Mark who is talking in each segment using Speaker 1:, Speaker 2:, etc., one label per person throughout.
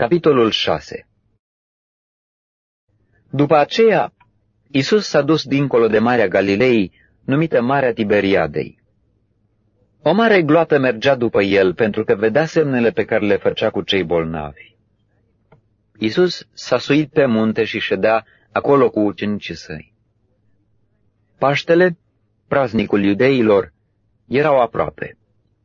Speaker 1: Capitolul 6. După aceea, Iisus s-a dus dincolo de Marea Galilei, numită Marea Tiberiadei. O mare gloată mergea după el, pentru că vedea semnele pe care le făcea cu cei bolnavi. Iisus s-a suit pe munte și ședea acolo cu ucenicii săi. Paștele, praznicul iudeilor, erau aproape.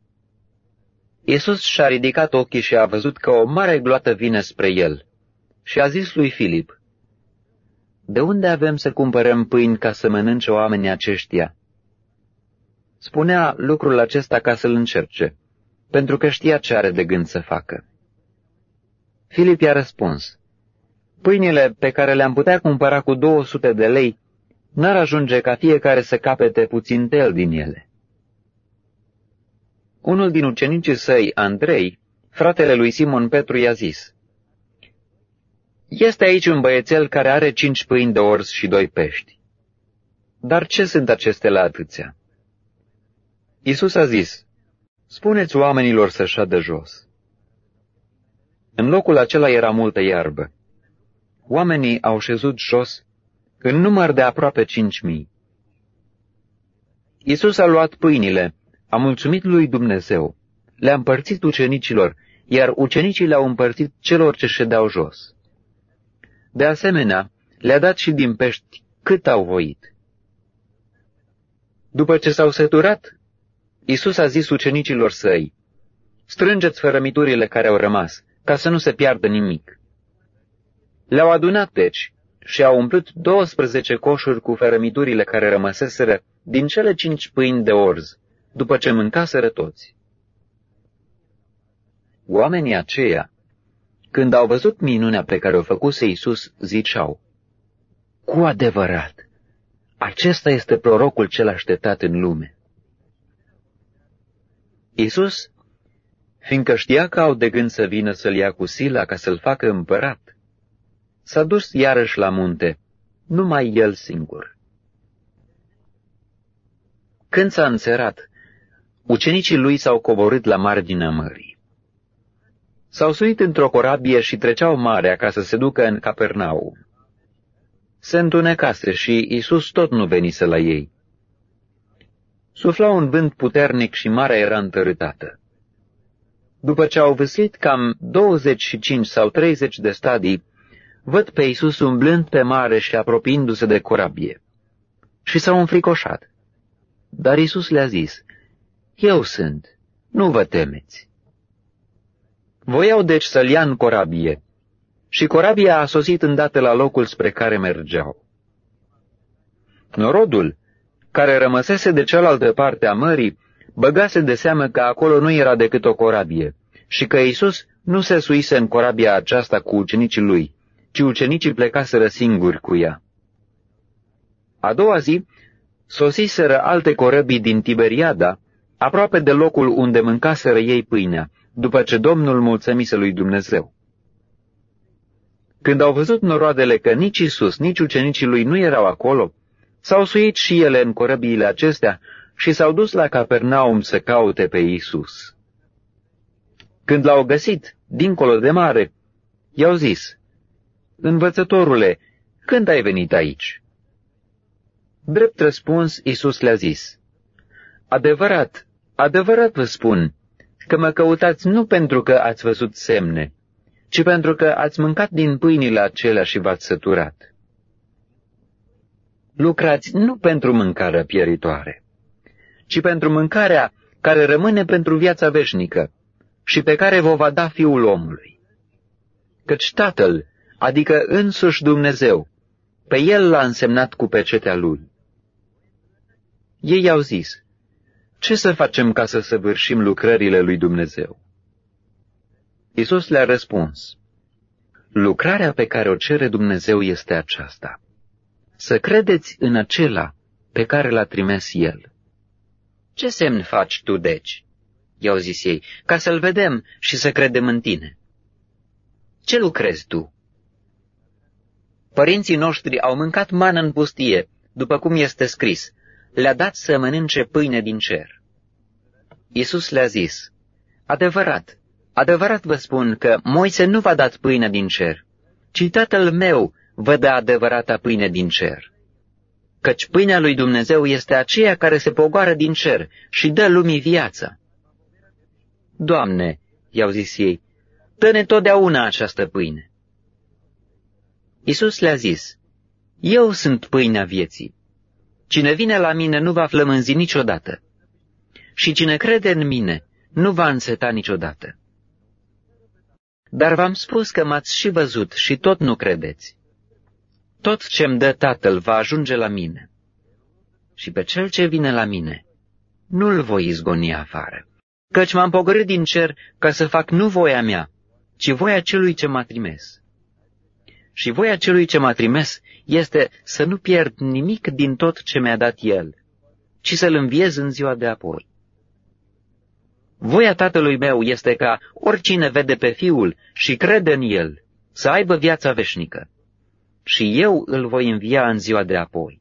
Speaker 1: Iisus și-a ridicat ochii și a văzut că o mare gloată vine spre el și a zis lui Filip: „De unde avem să cumpărăm pâini ca să mănânce oamenii aceștia?” Spunea lucrul acesta ca să-l încerce, pentru că știa ce are de gând să facă. Filip i-a răspuns: „Pâinile pe care le-am putea cumpăra cu 200 de lei n-ar ajunge ca fiecare să capete puțin tel din ele.” Unul din ucenicii săi, Andrei, fratele lui Simon Petru, i-a zis: „Este aici un băiețel care are 5 pâini de orz și 2 pești. Dar ce sunt acestea la atâția?” Iisus a zis: „Spuneți oamenilor să șadă jos.” În locul acela era multă iarbă. Oamenii au șezut jos în număr de aproape 5.000. Iisus a luat pâinile, a mulțumit lui Dumnezeu, le-a împărțit ucenicilor, iar ucenicii le-au împărțit celor ce ședeau jos. De asemenea, le-a dat și din pești cât au voit. După ce s-au săturat, Iisus a zis ucenicilor săi: „Strângeți fărămiturile care au rămas, ca să nu se piardă nimic.” Le-au adunat, deci, și au umplut 12 coșuri cu fărămiturile care rămăseseră din cele 5 pâini de orz, după ce mâncaseră toți. Oamenii aceia, când au văzut minunea pe care o făcuse Iisus, ziceau: „Cu adevărat, acesta este prorocul cel așteptat în lume.” Iisus, fiindcă știa că au de gând să vină să-l ia cu sila ca să-l facă împărat, s-a dus iarăși la munte, numai el singur. Când s-a înserat, ucenicii lui s-au coborât la marginea mării. S-au suit într-o corabie și treceau marea ca să se ducă în Capernaum. Se întunecase și Iisus tot nu venise la ei. Sufla un vânt puternic și marea era întărâtată. După ce au văslit cam 25 sau 30 de stadii, văd pe Iisus umblând pe mare și apropiindu-se de corabie. Și s-au înfricoșat. Dar Iisus le-a zis: „Eu sunt, nu vă temeți.” Voiau deci să-l ia în corabie, și corabia a sosit îndată la locul spre care mergeau. Norodul, care rămăsese de cealaltă parte a mării, băgase de seamă că acolo nu era decât o corabie și că Iisus nu se suise în corabia aceasta cu ucenicii lui, ci ucenicii plecaseră singuri cu ea. A doua zi sosiseră alte corăbii din Tiberiada, aproape de locul unde mâncaseră ei pâinea, după ce Domnul mulțumise lui Dumnezeu. Când au văzut noroadele că nici Iisus, nici ucenicii lui nu erau acolo, s-au suit și ele în corăbiile acestea și s-au dus la Capernaum să caute pe Iisus. Când l-au găsit, dincolo de mare, i-au zis: „Învățătorule, când ai venit aici?” Drept răspuns, Iisus le-a zis: „Adevărat, adevărat vă spun că mă căutați nu pentru că ați văzut semne, ci pentru că ați mâncat din pâinile acelea și v-ați săturat. Lucrați nu pentru mâncarea pieritoare, ci pentru mâncarea care rămâne pentru viața veșnică și pe care vă va da Fiul omului. Căci Tatăl, adică însuși Dumnezeu, pe El l-a însemnat cu pecetea Lui.” Ei i-au zis: „Ce să facem ca să săvârșim lucrările lui Dumnezeu?” Iisus le-a răspuns: „Lucrarea pe care o cere Dumnezeu este aceasta: să credeți în acela pe care l-a trimis El.” „Ce semn faci tu, deci?” i-au zis ei, „ca să-L vedem și să credem în tine.” „Ce lucrezi tu?” „Părinții noștri au mâncat mană în pustie, după cum este scris: le-a dat să mănânce pâine din cer.” Iisus le-a zis: „Adevărat, Adevărat vă spun că Moise nu v-a dat pâine din cer, ci Tatăl meu vă dă adevărata pâine din cer. Căci pâinea lui Dumnezeu este aceea care se pogoară din cer și dă lumii viața. Doamne, i-au zis ei, dă-ne totdeauna această pâine. Iisus le-a zis, eu sunt pâinea vieții. Cine vine la mine nu va flămânzi niciodată. Și cine crede în mine nu va înseta niciodată. Dar v-am spus că m-ați și văzut și tot nu credeți. Tot ce-mi dă Tatăl va ajunge la mine. Și pe cel ce vine la mine nu-l voi izgoni afară. Căci m-am pogorât din cer ca să fac nu voia mea, ci voia celui ce m-a trimis. Și voia celui ce m-a trimis este să nu pierd nimic din tot ce mi-a dat el, ci să-l înviez în ziua de apoi. Voia Tatălui meu este ca oricine vede pe Fiul și crede în el să aibă viața veșnică, și eu îl voi învia în ziua de apoi.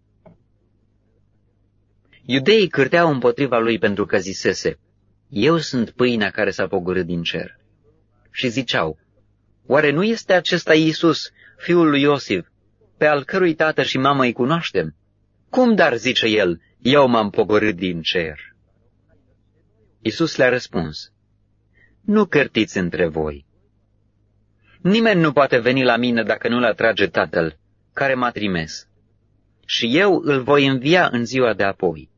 Speaker 1: Iudeii cârteau împotriva lui pentru că zisese, eu sunt pâinea care s-a pogorât din cer. Și ziceau, oare nu este acesta Iisus, fiul lui Iosif, pe al cărui tată și mamă îi cunoaștem? Cum dar, zice el, eu m-am pogorât din cer? Iisus le-a răspuns, nu cârtiți între voi. Nimeni nu poate veni la mine dacă nu-l atrage Tatăl, care m-a trimis, și eu îl voi învia în ziua de apoi.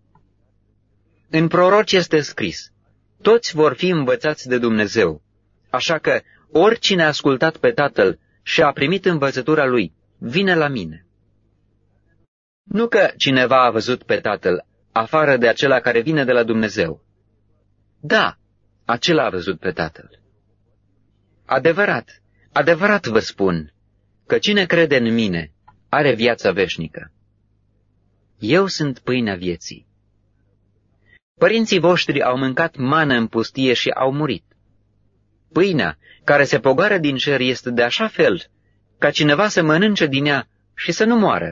Speaker 1: În proroci este scris, toți vor fi învățați de Dumnezeu, așa că oricine a ascultat pe Tatăl și a primit învățătura lui, vine la mine. Nu că cineva a văzut pe Tatăl, afară de acela care vine de la Dumnezeu. Da, acela a văzut pe Tatăl. Adevărat, adevărat vă spun, că cine crede în mine are viața veșnică. Eu sunt pâinea vieții. Părinții voștri au mâncat mană în pustie și au murit. Pâinea care se pogoară din cer este de așa fel, ca cineva să mănânce din ea și să nu moară.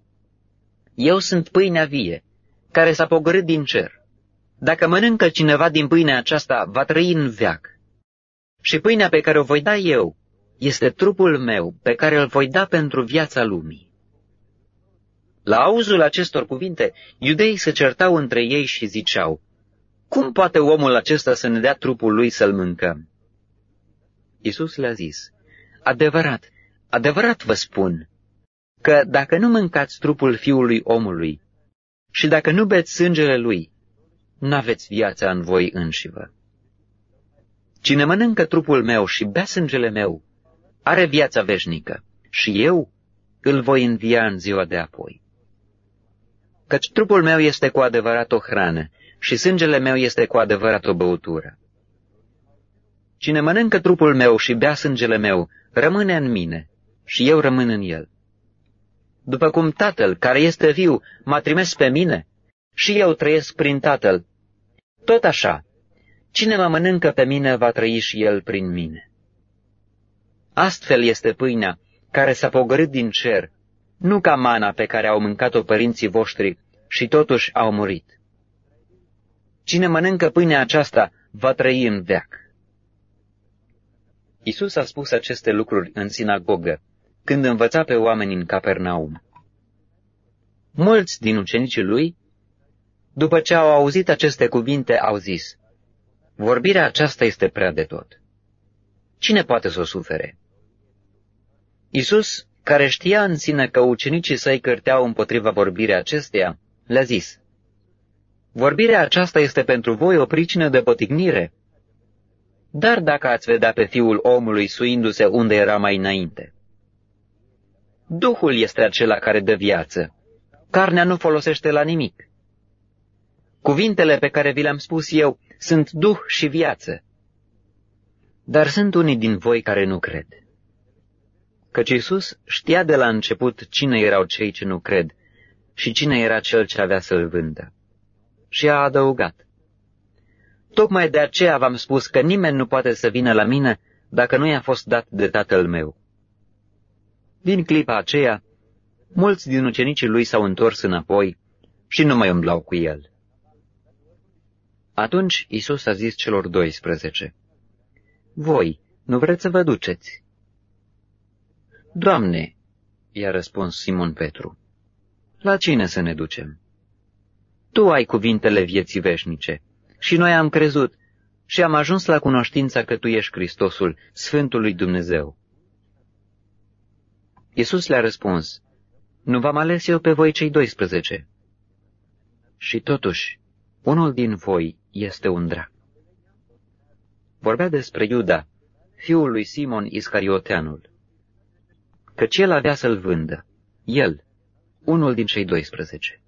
Speaker 1: Eu sunt pâinea vie, care s-a pogorât din cer. Dacă mănâncă cineva din pâinea aceasta, va trăi în veac. Și pâinea pe care o voi da eu este trupul meu, pe care îl voi da pentru viața lumii. La auzul acestor cuvinte, iudeii se certau între ei și ziceau, cum poate omul acesta să ne dea trupul lui să-l mâncăm? Iisus le-a zis, adevărat, adevărat vă spun, că dacă nu mâncați trupul Fiului omului și dacă nu beți sângele lui, n-aveți viața în voi înșivă. Cine mănâncă trupul meu și bea sângele meu, are viața veșnică și eu îl voi învia în ziua de apoi. Căci trupul meu este cu adevărat o hrană și sângele meu este cu adevărat o băutură. Cine mănâncă trupul meu și bea sângele meu, rămâne în mine și eu rămân în el. După cum Tatăl, care este viu, m-a trimis pe mine și eu trăiesc prin Tatăl, tot așa, cine mă mănâncă pe mine va trăi și el prin mine. Astfel este pâinea care s-a pogorât din cer, nu ca mana pe care au mâncat-o părinții voștri și totuși au murit. Cine mănâncă pâinea aceasta va trăi în veac. Iisus a spus aceste lucruri în sinagogă, când învăța pe oameni în Capernaum. Mulți din ucenicii lui, după ce au auzit aceste cuvinte, au zis, vorbirea aceasta este prea de tot. Cine poate să o sufere? Iisus, care știa în sine că ucenicii săi cârteau împotriva vorbirea acesteia, le-a zis, vorbirea aceasta este pentru voi o pricină de potignire, dar dacă ați vedea pe Fiul omului suindu-se unde era mai înainte. Duhul este acela care dă viață, carnea nu folosește la nimic. Cuvintele pe care vi le-am spus eu sunt duh și viață, dar sunt unii din voi care nu cred. Căci Iisus știa de la început cine erau cei ce nu cred și cine era cel ce avea să-l vândă. Și a adăugat, tocmai de aceea v-am spus că nimeni nu poate să vină la mine dacă nu i-a fost dat de Tatăl meu. Din clipa aceea, mulți din ucenicii lui s-au întors înapoi și nu mai umblau cu el. Atunci Iisus a zis celor 12, Voi, nu vreți să vă duceți?" Doamne," i-a răspuns Simon Petru, la cine să ne ducem? Tu ai cuvintele vieții veșnice și noi am crezut și am ajuns la cunoștința că Tu ești Hristosul, Sfântul lui Dumnezeu." Iisus le-a răspuns, nu v-am ales eu pe voi cei 12? Și totuși, unul din voi este un drac. Vorbea despre Iuda, fiul lui Simon Iscarioteanul, căci el avea să-l vândă, el, unul din cei 12.